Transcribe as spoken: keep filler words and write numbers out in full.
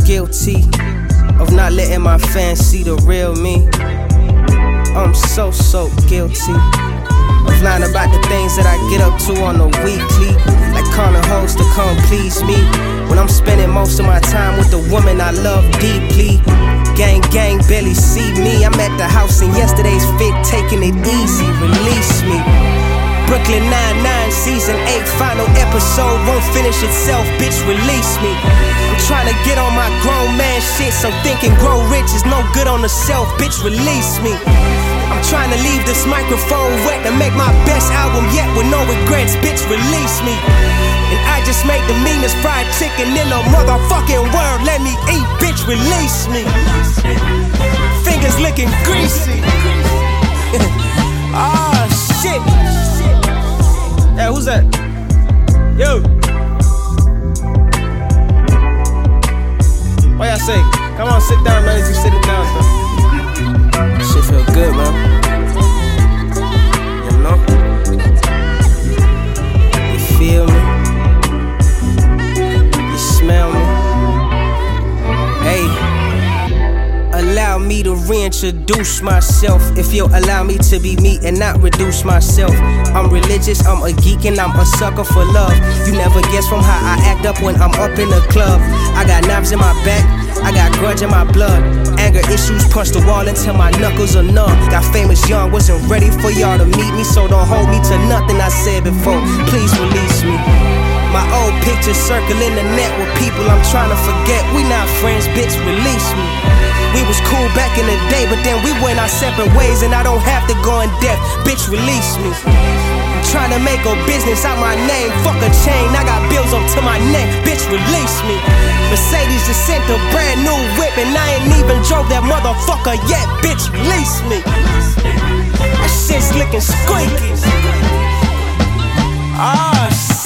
guilty of not letting my fans see the real me. I'm so, so guilty of lying about the things that I get up to on the weekly, like calling hoes to come please me, when I'm spending most of my time with the woman I love deeply. Gang, gang, barely see me. I'm at the house in yesterday's fit, taking it easy, release me. Brooklyn Nine-Nine, season eight, final episode, won't finish itself, bitch, release me. I'm trying to get on my grown man shit, so thinking grow rich is no good on the self, bitch, release me. I'm trying to leave this microphone wet to make my best album yet with no regrets, bitch, release me. And I just made the meanest fried chicken in the motherfucking world, let me eat, bitch, release me. Fingers looking greasy. Ah, oh, shit. Hey, who's that? Yo. What y'all say? Come on, sit down, man. As you sit it down, though. Shit feel good, man. You know? You feel me? You smell me? Hey. Allow me to reintroduce myself. If you'll allow me to be me and not reduce myself. I'm religious, I'm a geek, and I'm a sucker for love. You never guess from how I act up when I'm up in the club. I got knives in my back, I got grudge in my blood. Anger issues, punch the wall until my knuckles are numb. Got famous young, wasn't ready for y'all to meet me, so don't hold me to nothing I said before. Please release me. My old pictures circling the net with people I'm trying to forget. We not friends, bitch, release me. We was cool back in the day, but then we went our separate ways, and I don't have to go in depth, bitch, release me. I'm trying to make a business out my name, fuck a chain, I got bills up to my neck, bitch, release me. Mercedes just sent a brand new whip, and I ain't even drove that motherfucker yet, bitch, release me. That shit's looking squeaky. Ah,